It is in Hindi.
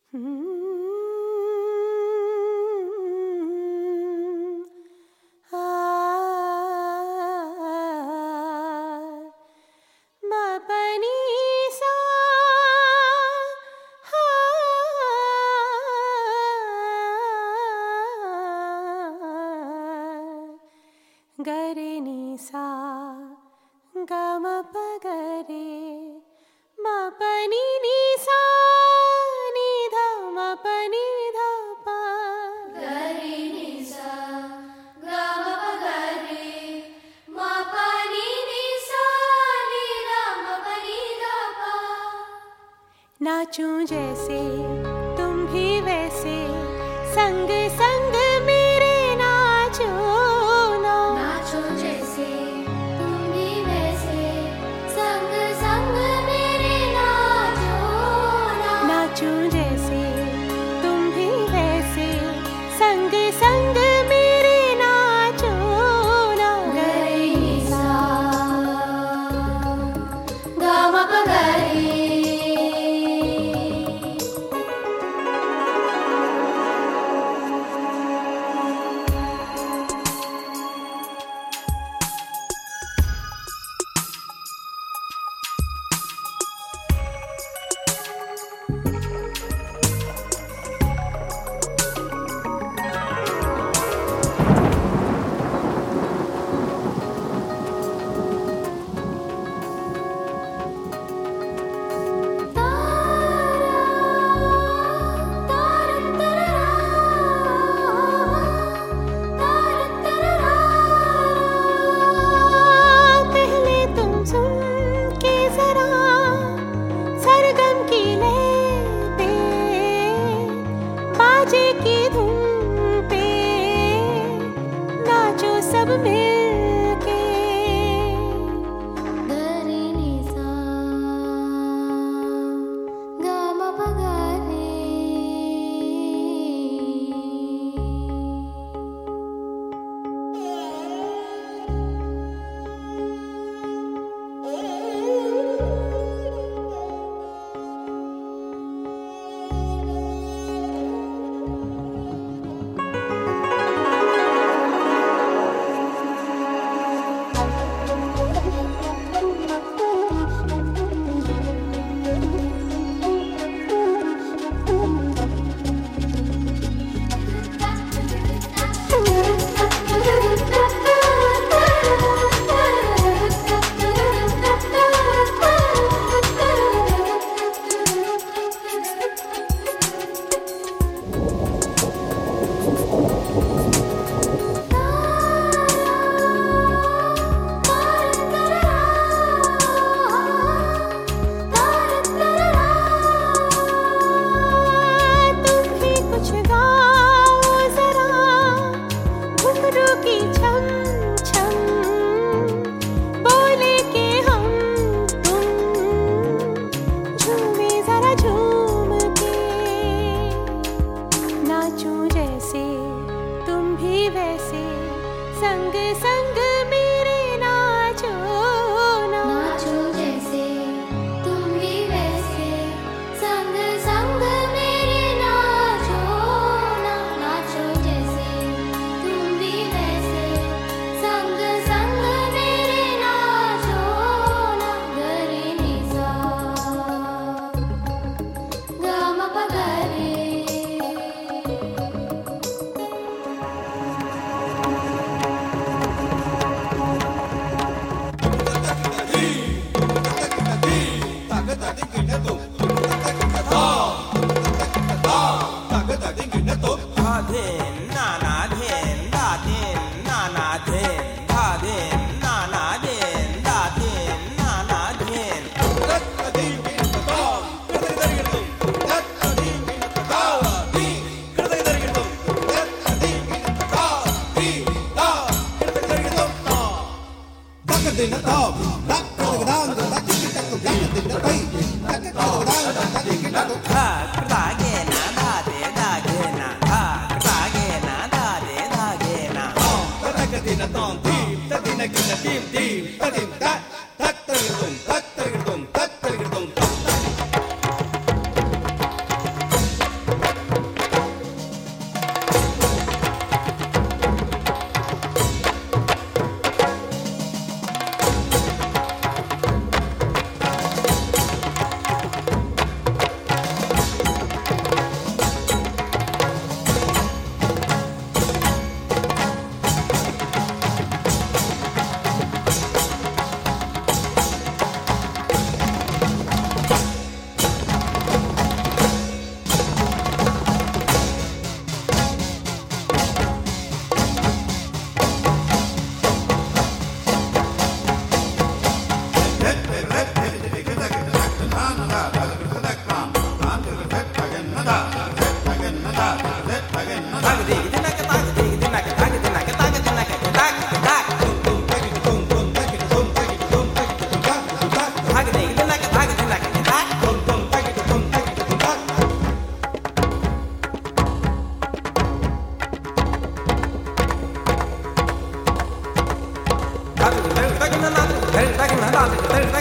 गरे नि सा ग म प गरे म प नि नि सा नि ध म प नि ध प गरे नि सा ग म प गरे म प नि नि सा नि ध म प नि ध प। नाचूं जैसे तुम भी वैसे संग संग मेरे नाचो ना। नाचो जैसे तुम भी वैसे संग संग मेरे नाचो ना। नाचूं जैसे तुम भी वैसे संग संग मेरे नाचो ना। गरे नि सा ग म प गरे। की धुन पे नाचो सब मिलके। गरे नि सा ग म प गरे। संग संग मेरे नाचो ना। नाचो जैसे तुम भी वैसे संग संग मेरे नाचो ना। नाचो जैसे तुम भी वैसे संग संग मेरे नाचो ना। गरे नि सा ग म प गरे। तांत्रिक